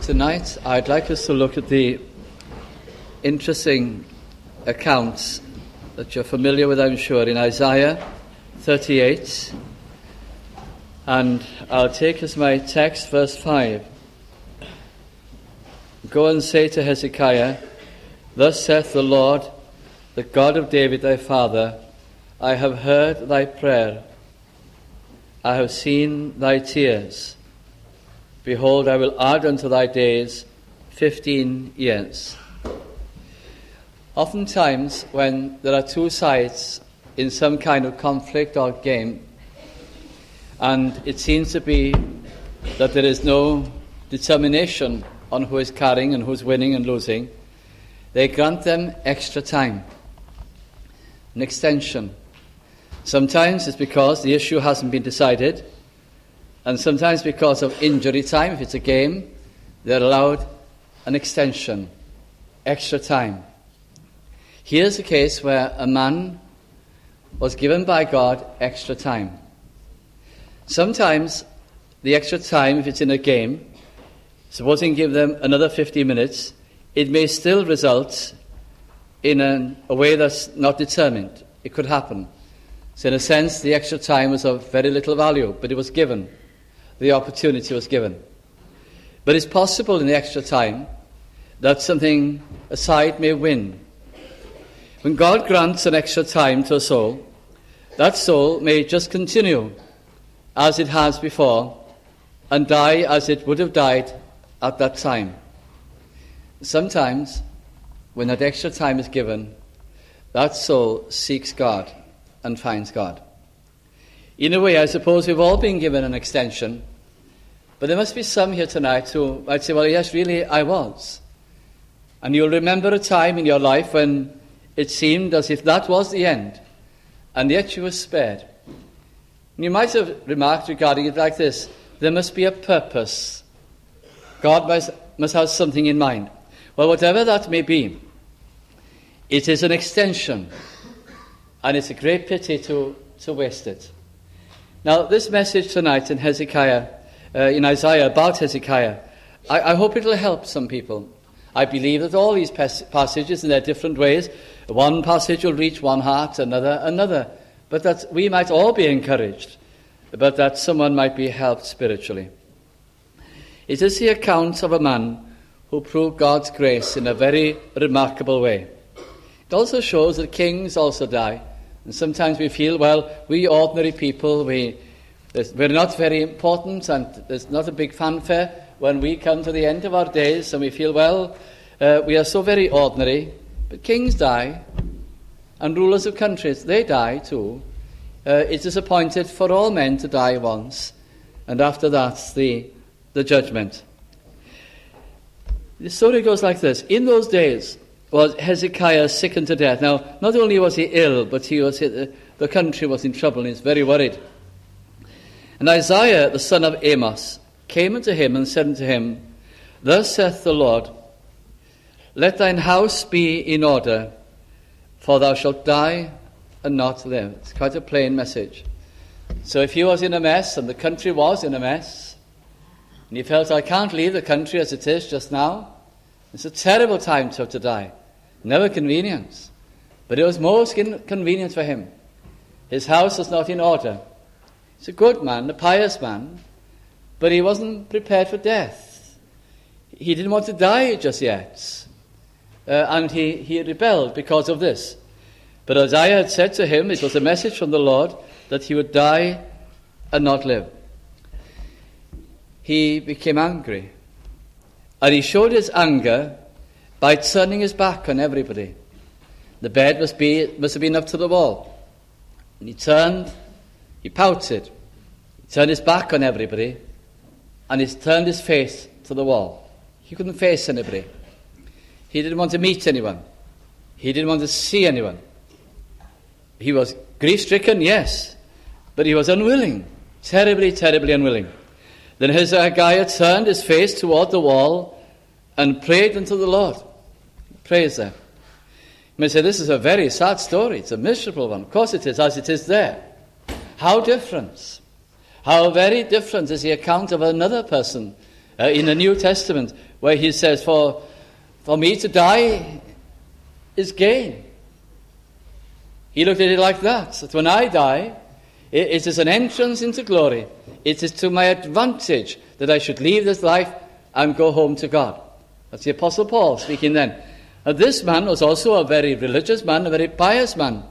Tonight, I'd like us to look at the interesting accounts that you're familiar with, I'm sure, in Isaiah 38. And I'll take as my text verse 5. Go and say to Hezekiah, Thus saith the Lord, the God of David thy father, I have heard thy prayer, I have seen thy tears. Behold, I will add unto thy days 15 years. Oftentimes, when there are two sides in some kind of conflict or game, and it seems to be that there is no determination on who is carrying and who's winning and losing, they grant them extra time, an extension. Sometimes it's because the issue hasn't been decided, and sometimes because of injury time. If it's a game, they're allowed an extension, extra time. Here's a case where a man was given by God extra time. Sometimes the extra time, if it's in a game, supposing give them another 50 minutes, it may still result in a way that's not determined. It could happen. So in a sense, the extra time was of very little value, but it was given. The opportunity was given. But it's possible in the extra time that something aside may win. When God grants an extra time to a soul, that soul may just continue as it has before and die as it would have died at that time. Sometimes, when that extra time is given, that soul seeks God and finds God. In a way, I suppose we've all been given an extension, but there must be some here tonight who might say, well, yes, really, I was. And you'll remember a time in your life when it seemed as if that was the end, and yet you were spared. And you might have remarked regarding it like this: there must be a purpose. God must have something in mind. Well, whatever that may be, it is an extension, and it's a great pity to waste it. Now, this message tonight in Isaiah about Hezekiah, I hope it will help some people. I believe that all these passages in their different ways, one passage will reach one heart, another, but that we might all be encouraged, but that someone might be helped spiritually. It is the account of a man who proved God's grace in a very remarkable way. It also shows that kings also die. And sometimes we feel, well, we ordinary people, we're not very important, and there's not a big fanfare when we come to the end of our days, and we feel, well, we are so very ordinary. But kings die, and rulers of countries, they die too. It is appointed for all men to die once, and after that, the judgment. The story goes like this. In those days was Hezekiah sick unto death. Now, not only was he ill, but the country was in trouble, and he was very worried. And Isaiah, the son of Amos, came unto him and said unto him, Thus saith the Lord, Let thine house be in order, for thou shalt die and not live. It's quite a plain message. So if he was in a mess, and the country was in a mess, and he felt, I can't leave the country as it is just now, it's a terrible time to die. Never convenient. But it was most convenient for him. His house was not in order. He's a good man, a pious man, but he wasn't prepared for death. He didn't want to die just yet. And he rebelled because of this. But Isaiah had said to him, it was a message from the Lord, that he would die and not live. He became angry. And he showed his anger by turning his back on everybody. The bed must have been up to the wall. And he turned, he pouted, he turned his back on everybody, and he turned his face to the wall. He couldn't face anybody. He didn't want to meet anyone. He didn't want to see anyone. He was grief-stricken, yes, but he was unwilling, terribly, terribly unwilling. Then Hezekiah turned his face toward the wall and prayed unto the Lord. Praise there. You may say, this is a very sad story. It's a miserable one. Of course it is, as it is there. How different. How very different is the account of another person in the New Testament where he says, for me to die is gain. He looked at it like that when I die, it is an entrance into glory. It is to my advantage that I should leave this life and go home to God. That's the Apostle Paul speaking then. And this man was also a very religious man, a very pious man.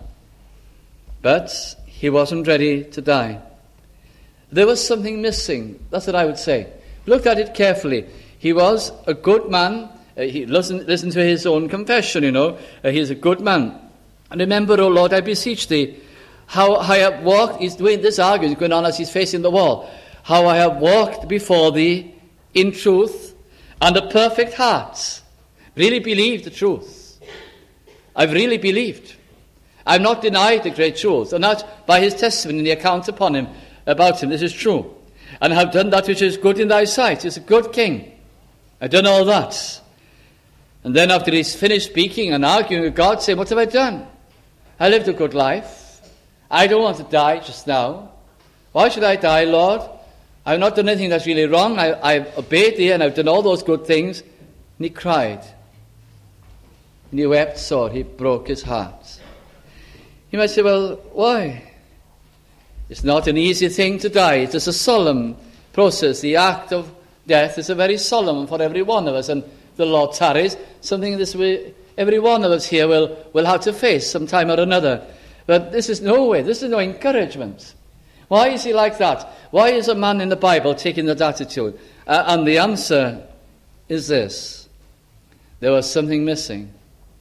But he wasn't ready to die. There was something missing. That's what I would say. Looked at it carefully. He was a good man. He listened to his own confession, He's a good man. And remember, O Lord, I beseech thee, how I have walked, he's doing this argument going on as he's facing the wall, how I have walked before thee in truth and a perfect heart. Really believed the truth. I've really believed. I've not denied the great truth, and that by his testimony and the account about him, this is true. And have done that which is good in thy sight. He's a good king. I've done all that. And then after he's finished speaking and arguing with God, saying, what have I done? I lived a good life. I don't want to die just now. Why should I die, Lord? I've not done anything that's really wrong. I've obeyed thee and I've done all those good things. And he cried. And he wept sore. He broke his heart. You might say, well, why? It's not an easy thing to die. It is a solemn process. The act of death is a very solemn for every one of us. And the Lord tarries, something this way every one of us here will have to face sometime or another. But this is no encouragement. Why is he like that? Why is a man in the Bible taking that attitude? And the answer is this. There was something missing.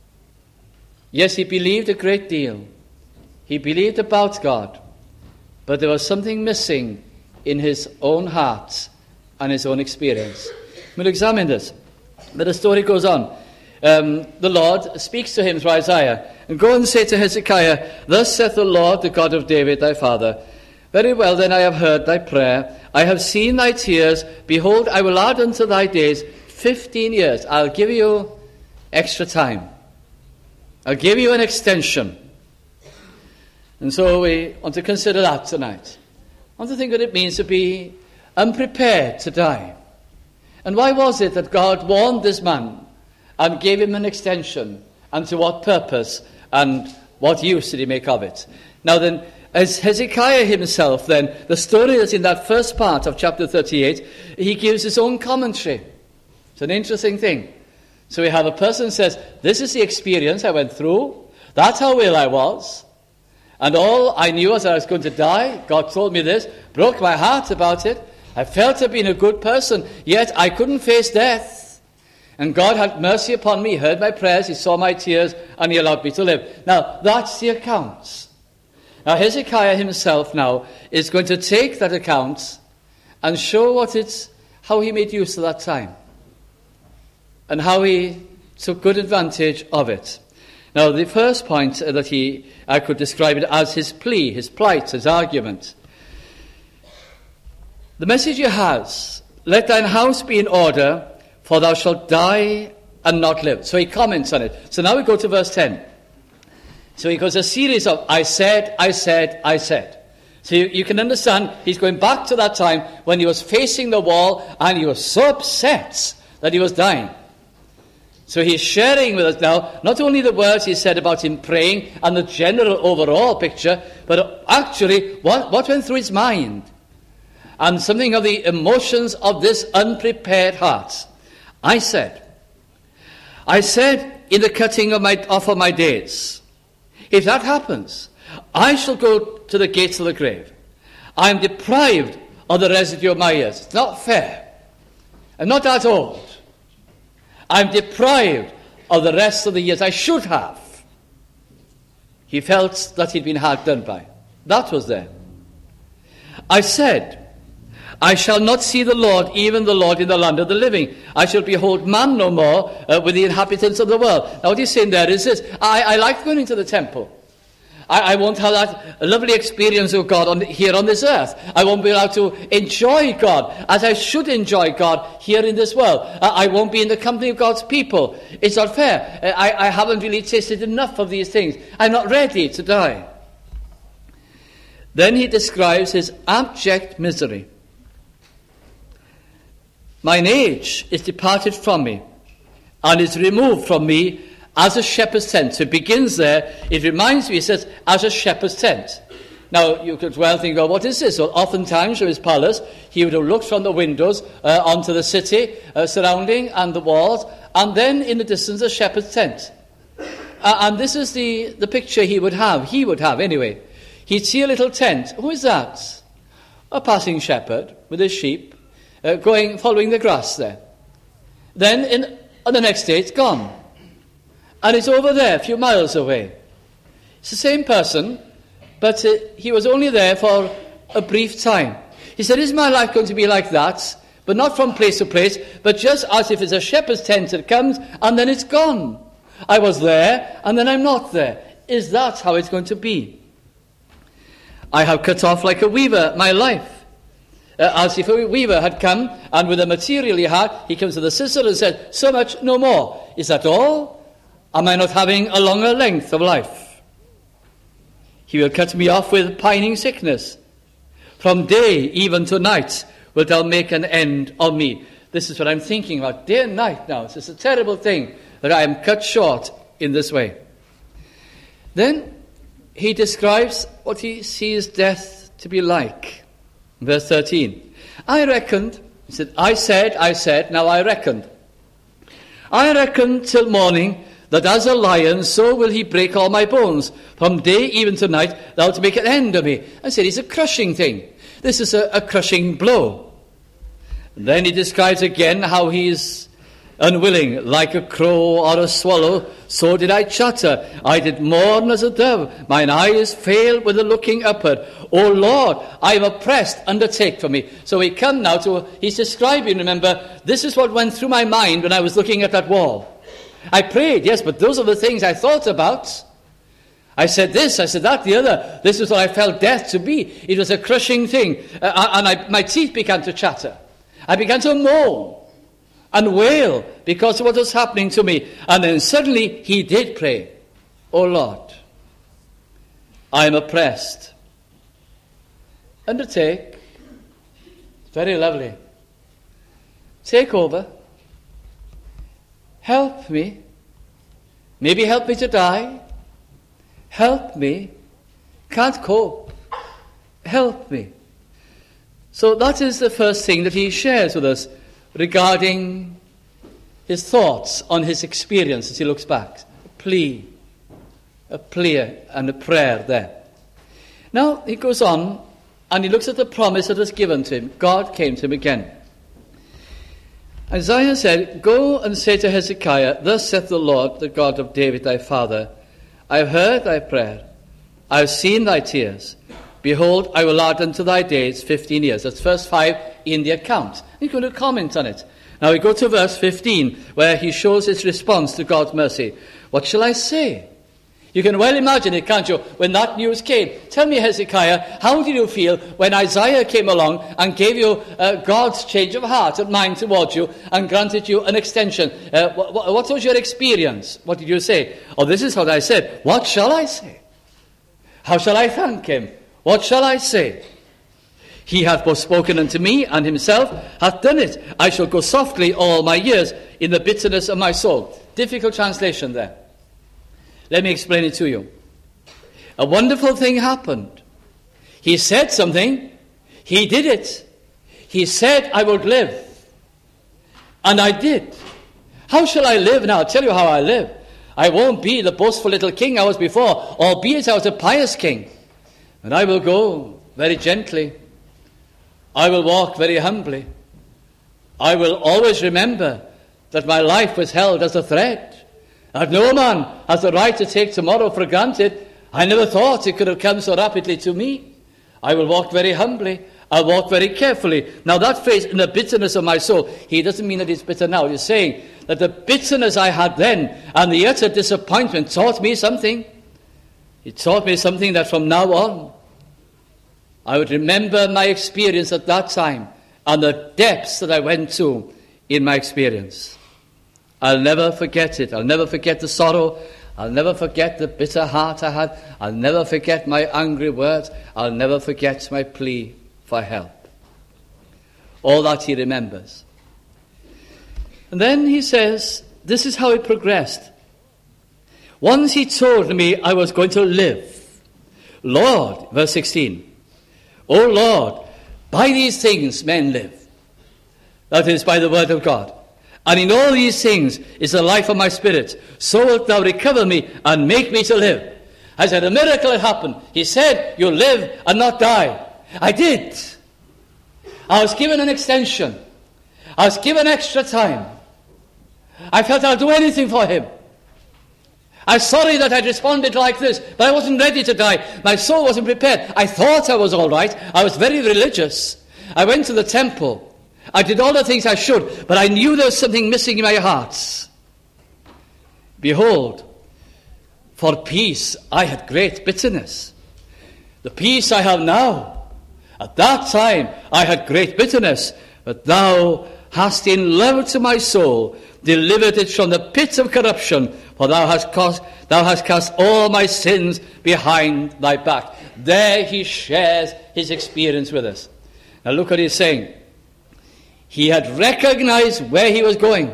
Yes, he believed a great deal. He believed about God. But there was something missing in his own heart and his own experience. We'll examine this. But the story goes on. The Lord speaks to him through Isaiah. And go and say to Hezekiah, thus saith the Lord, the God of David thy father, very well then I have heard thy prayer. I have seen thy tears. Behold, I will add unto thy days 15 years. I'll give you extra time. I'll give you an extension. And so we want to consider that tonight. I want to think what it means to be unprepared to die. And why was it that God warned this man and gave him an extension? And to what purpose? And what use did he make of it? Now then, as Hezekiah himself then, the story that's in that first part of chapter 38, he gives his own commentary. It's an interesting thing. So we have a person who says, this is the experience I went through. That's how ill I was. And all I knew was that I was going to die. God told me this, broke my heart about it. I felt to have been a good person, yet I couldn't face death. And God had mercy upon me, he heard my prayers, he saw my tears, and he allowed me to live. Now, that's the account. Now, Hezekiah himself now is going to take that account and show how he made use of that time. And how he took good advantage of it. Now, the first point that I could describe it as his plea, his plight, his argument. The message he has, let thine house be in order, for thou shalt die and not live. So he comments on it. So now we go to verse 10. So he goes a series of, I said. So you can understand, he's going back to that time when he was facing the wall and he was so upset that he was dying. So he's sharing with us now not only the words he said about him praying and the general overall picture, but actually what went through his mind. And something of the emotions of this unprepared heart. I said in the cutting off of my days, if that happens, I shall go to the gates of the grave. I am deprived of the residue of my years. It's not fair. I'm not that old. I'm deprived of the rest of the years I should have. He felt that he'd been hard done by. That was there. I said, I shall not see the Lord, even the Lord in the land of the living. I shall behold man no more with the inhabitants of the world. Now what he's saying there is this. I like going into the temple. I won't have that lovely experience of God here on this earth. I won't be allowed to enjoy God as I should enjoy God here in this world. I won't be in the company of God's people. It's not fair. I haven't really tasted enough of these things. I'm not ready to die. Then he describes his abject misery. Mine age is departed from me, and is removed from me as a shepherd's tent. So it begins there. It reminds me, it says, as a shepherd's tent. Now, you could well think, well, what is this? Well, oftentimes from his palace, he would have looked from the windows onto the city surrounding and the walls, and then in the distance a shepherd's tent. And this is the picture he would have anyway. He'd see a little tent. Who is that? A passing shepherd with his sheep following the grass there. Then on the next day it's gone. And it's over there, a few miles away. It's the same person, but he was only there for a brief time. He said, is my life going to be like that? But not from place to place, but just as if it's a shepherd's tent that comes and then it's gone. I was there and then I'm not there. Is that how it's going to be? I have cut off like a weaver my life. As if a weaver had come and with the material he had, he comes to the scissor and said, so much, no more. Is that all? Am I not having a longer length of life? He will cut me off with pining sickness. From day even to night wilt thou make an end of me. This is what I'm thinking about, day and night now. It's a terrible thing that I am cut short in this way. Then he describes what he sees death to be like. Verse 13. I reckoned, he said, I said, now I reckoned. I reckoned till morning, that as a lion, so will he break all my bones. From day even to night, thou to make an end of me. I said, it's a crushing thing. This is a crushing blow. And then he describes again how he is unwilling, like a crow or a swallow, so did I chatter. I did mourn as a dove. Mine eyes failed with the looking upward. O Lord, I am oppressed, undertake for me. So we come now he's describing, remember, this is what went through my mind when I was looking at that wall. I prayed, yes, but those are the things I thought about. I said this, I said that, the other. This is what I felt death to be. It was a crushing thing. My teeth began to chatter. I began to moan and wail because of what was happening to me. And then suddenly he did pray, O Lord, I am oppressed. Undertake. Very lovely. Take over. Help me. Maybe help me to die. Help me. Can't cope. Help me. So that is the first thing that he shares with us regarding his thoughts on his experience as he looks back. A plea and a prayer there. Now he goes on and he looks at the promise that was given to him. God came to him again. Isaiah said, go and say to Hezekiah, thus saith the Lord, the God of David thy father, I have heard thy prayer, I have seen thy tears. Behold, I will add unto thy days 15 years. That's verse 5 in the account. He's going to comment on it. Now we go to verse 15, where he shows his response to God's mercy. What shall I say? You can well imagine it, can't you, when that news came. Tell me, Hezekiah, how did you feel when Isaiah came along and gave you God's change of heart and mind towards you and granted you an extension? What was your experience? What did you say? Oh, this is what I said. What shall I say? How shall I thank him? What shall I say? He hath both spoken unto me, and himself hath done it. I shall go softly all my years in the bitterness of my soul. Difficult translation there. Let me explain it to you. A wonderful thing happened. He said something. He did it. He said, I would live. And I did. How shall I live now? I'll tell you how I live. I won't be the boastful little king I was before, albeit I was a pious king. And I will go very gently. I will walk very humbly. I will always remember that my life was held as a thread. That no man has the right to take tomorrow for granted. I never thought it could have come so rapidly to me. I will walk very humbly. I'll walk very carefully. Now that phrase, in the bitterness of my soul, he doesn't mean that it's bitter now. He's saying that the bitterness I had then and the utter disappointment taught me something. It taught me something that from now on, I would remember my experience at that time and the depths that I went to in my experience. I'll never forget it. I'll never forget the sorrow. I'll never forget the bitter heart I had. I'll never forget my angry words. I'll never forget my plea for help. All that he remembers. And then he says, this is how it progressed. Once he told me I was going to live. Lord, verse 16, O Lord, by these things men live. That is, by the word of God. And in all these things is the life of my spirit. So wilt thou recover me and make me to live. I said, a miracle had happened. He said, you'll live and not die. I did. I was given an extension. I was given extra time. I felt I'll do anything for him. I'm sorry that I'd responded like this, but I wasn't ready to die. My soul wasn't prepared. I thought I was all right. I was very religious. I went to the temple. I did all the things I should, but I knew there was something missing in my heart. Behold, for peace I had great bitterness. The peace I have now. At that time I had great bitterness, but thou hast in love to my soul delivered it from the pit of corruption, for thou hast cast all my sins behind thy back. There he shares his experience with us. Now look what he's saying. He had recognized where he was going.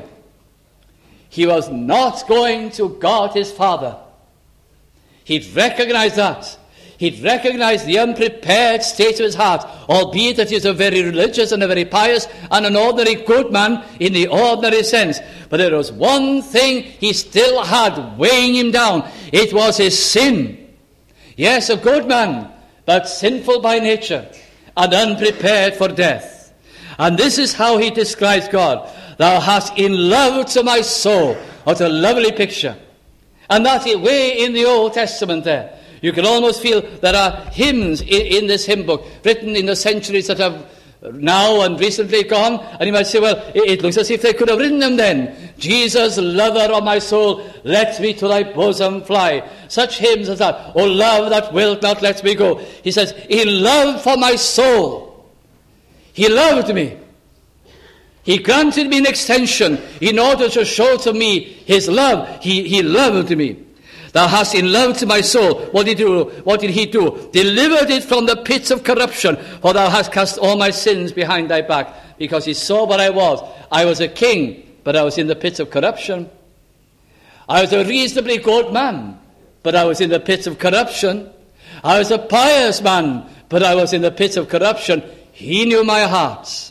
He was not going to God his Father. He'd recognized that. He'd recognized the unprepared state of his heart, albeit that he was a very religious and a very pious and an ordinary good man in the ordinary sense. But there was one thing he still had weighing him down. It was his sin. Yes, a good man, but sinful by nature and unprepared for death. And this is how he describes God. Thou hast in love to my soul. What a lovely picture. And that way in the Old Testament there. You can almost feel there are hymns in this hymn book written in the centuries that have now and recently gone. And you might say, well, it looks as if they could have written them then. Jesus, lover of my soul, let me to thy bosom fly. Such hymns as that. O love that wilt not let me go. He says, in love for my soul. He loved me. He granted me an extension in order to show to me his love. He loved me. Thou hast in love to my soul. What did he do? What did he do? Delivered it from the pits of corruption. For thou hast cast all my sins behind thy back. Because he saw what I was. I was a king, but I was in the pits of corruption. I was a reasonably good man, but I was in the pits of corruption. I was a pious man, but I was in the pits of corruption. He knew my heart.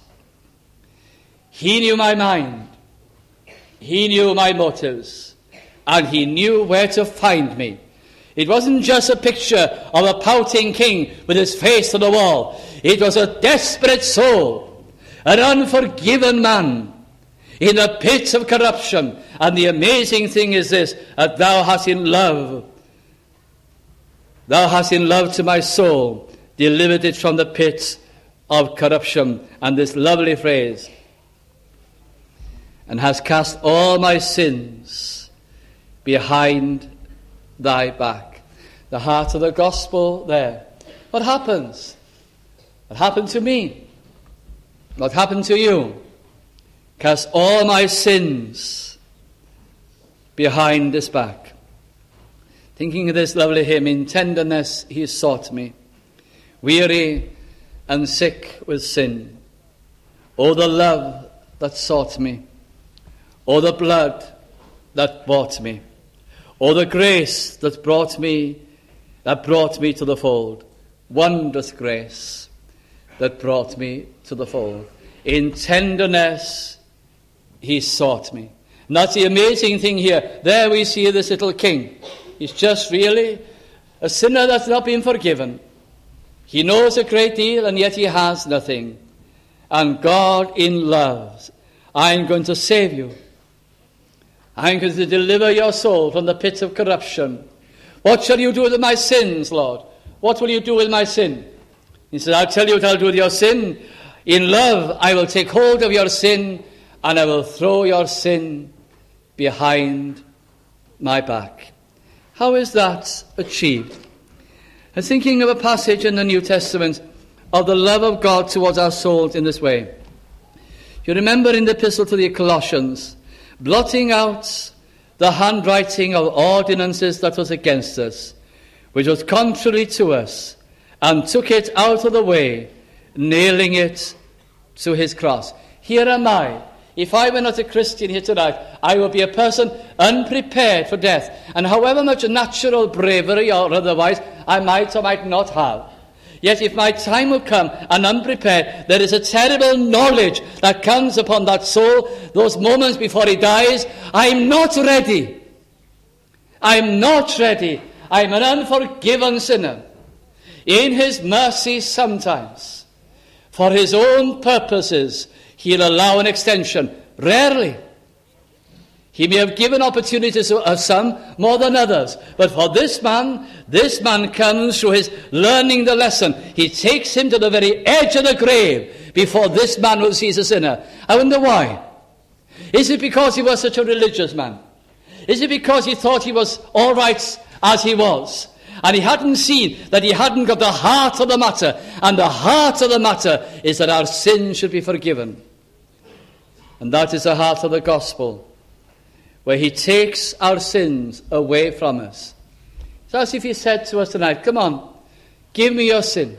He knew my mind. He knew my motives. And he knew where to find me. It wasn't just a picture of a pouting king with his face to the wall. It was a desperate soul, an unforgiven man in the pits of corruption. And the amazing thing is this, that thou hast in love to my soul delivered it from the pits of corruption. And this lovely phrase, and has cast all my sins behind thy back. The heart of the gospel there. What happens? What happened to me? What happened to you? Cast all my sins behind his back. Thinking of this lovely hymn, in tenderness he sought me, weary and sick with sin. Oh, the love that sought me. Oh, the blood that bought me. Oh, the grace that brought me to the fold. Wondrous grace that brought me to the fold. In tenderness he sought me. And that's the amazing thing here. There we see this little king. He's just really a sinner that's not been forgiven. He knows a great deal and yet he has nothing. And God in love, I'm going to save you. I'm going to deliver your soul from the pits of corruption. What shall you do with my sins, Lord? What will you do with my sin? He said, I'll tell you what I'll do with your sin. In love, I will take hold of your sin and I will throw your sin behind my back. How is that achieved? I'm thinking of a passage in the New Testament of the love of God towards our souls in this way. You remember in the epistle to the Colossians, blotting out the handwriting of ordinances that was against us, which was contrary to us, and took it out of the way, nailing it to his cross. Here am I. if I were not a Christian here tonight, I would be a person unprepared for death. And however much natural bravery or otherwise I might or might not have, yet if my time will come and unprepared, there is a terrible knowledge that comes upon that soul, those moments before he dies. I'm not ready. I'm not ready. I'm an unforgiven sinner. In his mercy sometimes, for his own purposes, he'll allow an extension. Rarely. He may have given opportunities to some more than others. But for this man comes through his learning the lesson. He takes him to the very edge of the grave before this man who sees a sinner. I wonder why. Is it because he was such a religious man? Is it because he thought he was all right as he was? And he hadn't seen that he hadn't got the heart of the matter. And the heart of the matter is that our sins should be forgiven. And that is the heart of the gospel, where he takes our sins away from us. It's as if he said to us tonight, come on, give me your sin.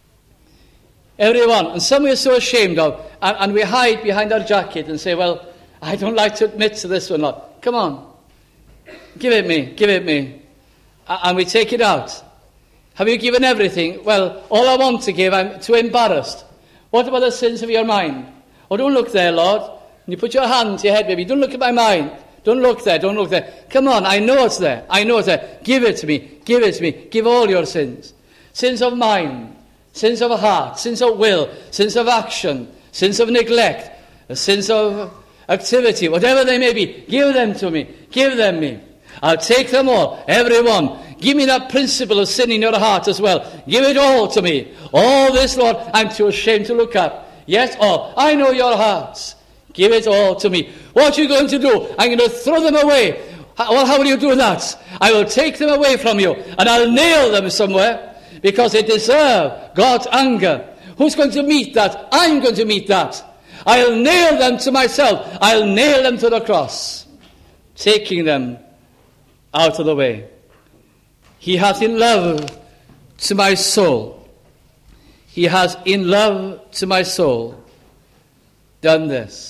Everyone, and some we are so ashamed of, and we hide behind our jacket and say, well, I don't like to admit to this one, Lord. Come on, give it me. And we take it out. Have you given everything? Well, all I want to give, I'm too embarrassed. What about the sins of your mind? Oh, don't look there, Lord. And you put your hand to your head, baby. Don't look at my mind. Don't look there. Come on, I know it's there. Give it to me. Give all your sins. Sins of mind, sins of heart, sins of will, sins of action, sins of neglect, sins of activity, whatever they may be. Give them to me. Give them me. I'll take them all, every one. Give me that principle of sin in your heart as well. Give it all to me. All this, Lord, I'm too ashamed to look up. Yes, all. I know your hearts. Give it all to me. What are you going to do? I'm going to throw them away. Well, how will you do that? I will take them away from you, and I'll nail them somewhere, because they deserve God's anger. Who's going to meet that? I'm going to meet that. I'll nail them to myself. I'll nail them to the cross, taking them out of the way. He hath in love to my soul. He has in love to my soul done this.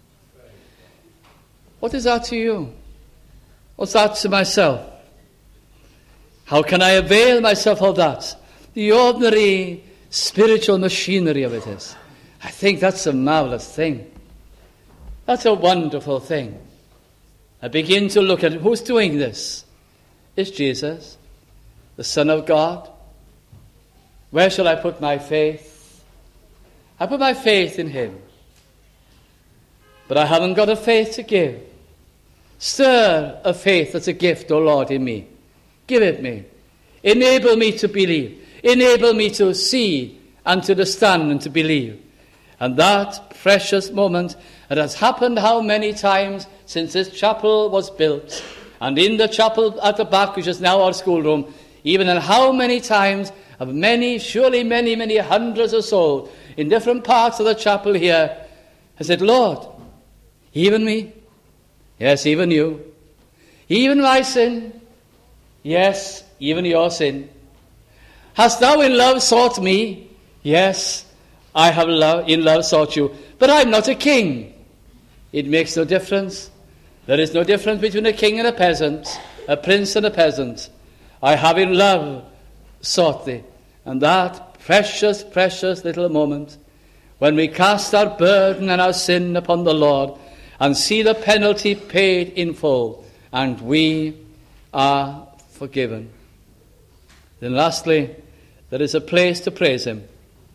What is that to you? What's that to myself? How can I avail myself of that? The ordinary spiritual machinery of it is. I think that's a marvelous thing. That's a wonderful thing. I begin to look at who's doing this. It's Jesus, the Son of God. Where shall I put my faith? I put my faith in him. But I haven't got a faith to give. Stir a faith that's a gift, O Lord, in me. Give it me. Enable me to believe. Enable me to see and to understand and to believe. And that precious moment, it has happened how many times since this chapel was built, and in the chapel at the back, which is now our schoolroom, even and how many times of surely many hundreds of souls in different parts of the chapel here has said, Lord, even me? Yes, even you. Even my sin? Yes, even your sin. Hast thou in love sought me? Yes, I have in love sought you. But I'm not a king. It makes no difference. There is no difference between a king and a peasant, a prince and a peasant. I have in love sought thee. And that precious, precious little moment when we cast our burden and our sin upon the Lord and see the penalty paid in full, and we are forgiven. Then lastly, there is a place to praise him.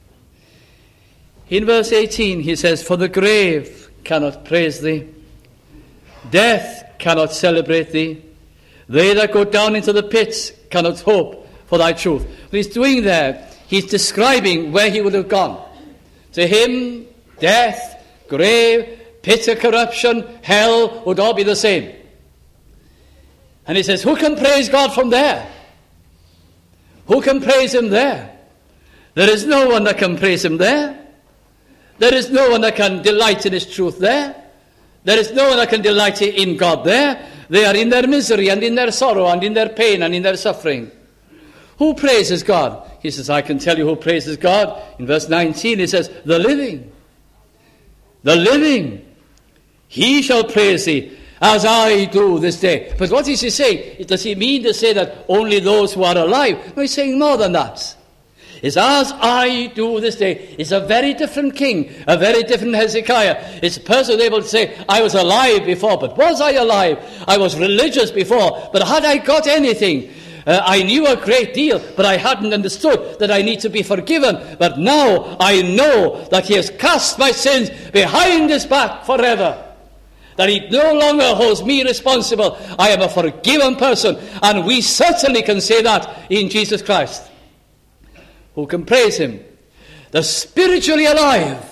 In verse 18 he says, for the grave cannot praise thee, death cannot celebrate thee, they that go down into the pits cannot hope for thy truth. What he's doing there, he's describing where he would have gone. To him, death, grave, pit of corruption, hell would all be the same. And he says, who can praise God from there? Who can praise him there? There is no one that can praise him there. There is no one that can delight in his truth there. There is no one that can delight in God there. They are in their misery and in their sorrow and in their pain and in their suffering. Who praises God? He says, I can tell you who praises God. In verse 19 he says, the living. The living. he shall praise thee, as I do this day. But what is he saying? Does he mean to say that only those who are alive? No, he's saying more than that. It's as I do this day. It's a very different king, a very different Hezekiah. It's a person able to say, I was alive before, but was I alive? I was religious before, but had I got anything? I knew a great deal, but I hadn't understood that I need to be forgiven. But now I know that he has cast my sins behind his back forever. That he no longer holds me responsible. I am a forgiven person. And we certainly can say that in Jesus Christ. Who can praise him? The spiritually alive.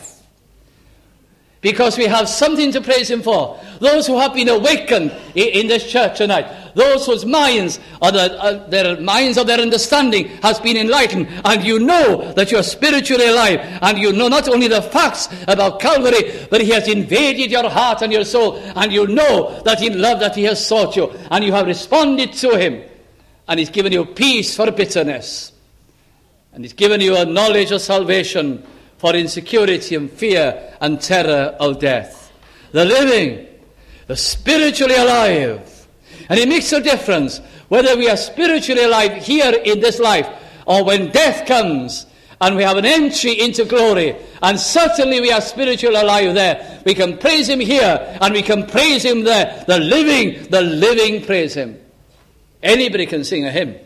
Because we have something to praise him for. Those who have been awakened in this church tonight. Those whose minds, their minds of their understanding has been enlightened. And you know that you are spiritually alive. And you know not only the facts about Calvary, but he has invaded your heart and your soul. And you know that in love that he has sought you. And you have responded to him. And he's given you peace for bitterness. And he's given you a knowledge of salvation for insecurity and fear and terror of death. The living, the spiritually alive. And it makes a difference whether we are spiritually alive here in this life or when death comes and we have an entry into glory. And certainly we are spiritually alive there. We can praise him here and we can praise him there. The living praise him. Anybody can sing a hymn.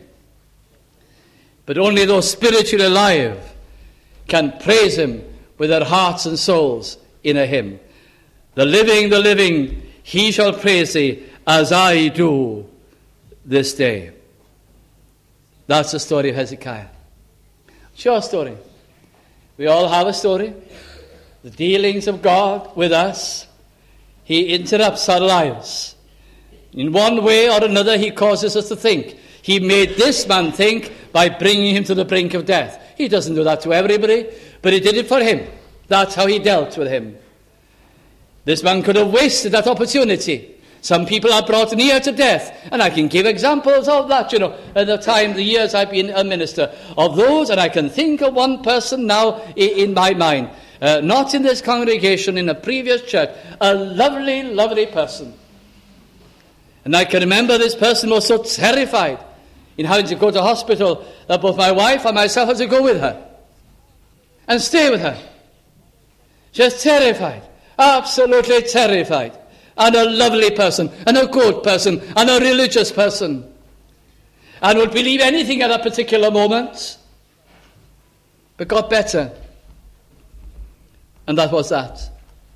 But only those spiritually alive can praise him with their hearts and souls in a hymn. The living, he shall praise thee as I do this day. That's the story of Hezekiah. It's your story. We all have a story. The dealings of God with us. He interrupts our lives. In one way or another, he causes us to think. He made this man think by bringing him to the brink of death. He doesn't do that to everybody, but he did it for him. That's how he dealt with him. This man could have wasted that opportunity. Some people are brought near to death, and I can give examples of that, at the years I've been a minister, of those, and I can think of one person now in my mind, not in this congregation, in a previous church, a lovely, lovely person. And I can remember this person was so terrified in having to go to hospital that both my wife and myself had to go with her and stay with her. Just terrified, absolutely terrified. And a lovely person, and a good person, and a religious person, and would believe anything at a particular moment, but got better. And that was that.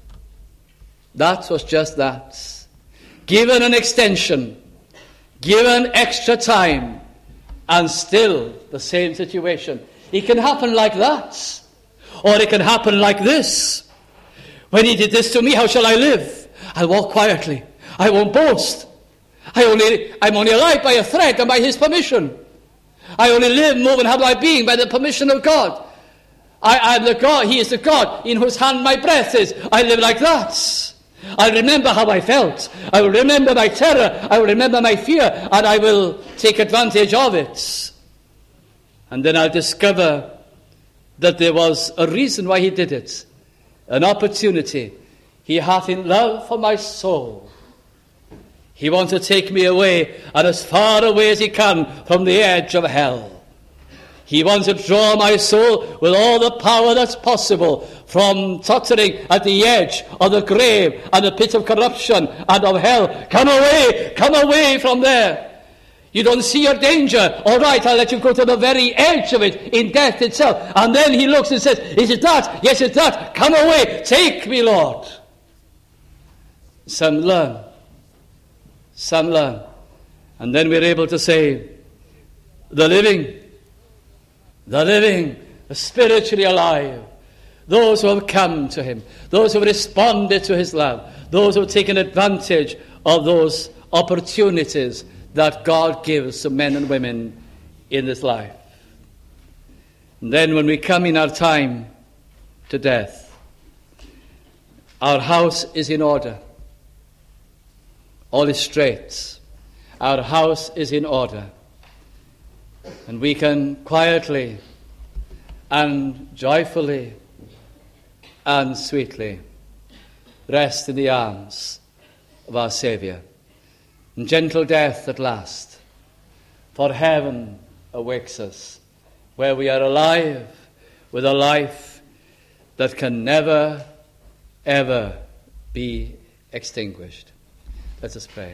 That was just that. Given an extension, given extra time, and still the same situation. It can happen like that. Or it can happen like this. When he did this to me, how shall I live? I'll walk quietly. I won't boast. I'm only alive by a thread and by his permission. I only live, move, and have my being by the permission of God. I'm the God. He is the God in whose hand my breath is. I live like that. I'll remember how I felt. I will remember my terror. I will remember my fear. And I will take advantage of it. And then I'll discover that there was a reason why he did it. An opportunity. He hath in love for my soul. He wants to take me away and as far away as he can from the edge of hell. He wants to draw my soul with all the power that's possible from tottering at the edge of the grave and the pit of corruption and of hell. Come away from there. You don't see your danger. All right, I'll let you go to the very edge of it in death itself. And then he looks and says, is it that? Yes, it's that. Come away. Take me, Lord. Some learn. And then we're able to say, the living, the spiritually alive, those who have come to him, those who have responded to his love, those who have taken advantage of those opportunities that God gives to men and women in this life. And then when we come in our time to death, our house is in order. All is straight. Our house is in order. And we can quietly and joyfully and sweetly rest in the arms of our Saviour. And gentle death at last, for heaven awakes us, where we are alive with a life that can never, ever be extinguished. Let us pray.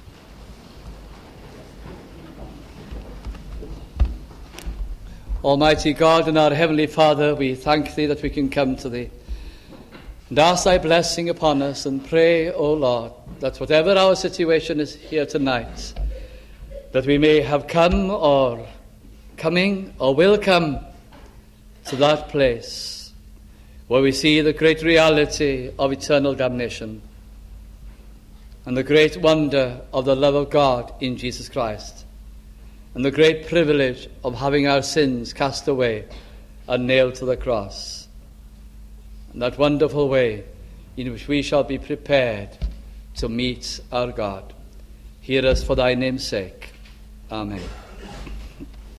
Almighty God and our Heavenly Father, we thank Thee that we can come to Thee and ask Thy blessing upon us, and pray, O Lord, that whatever our situation is here tonight, that we may have come or coming or will come to that place where we see the great reality of eternal damnation and the great wonder of the love of God in Jesus Christ, and the great privilege of having our sins cast away and nailed to the cross. And that wonderful way in which we shall be prepared to meet our God. Hear us for Thy name's sake. Amen.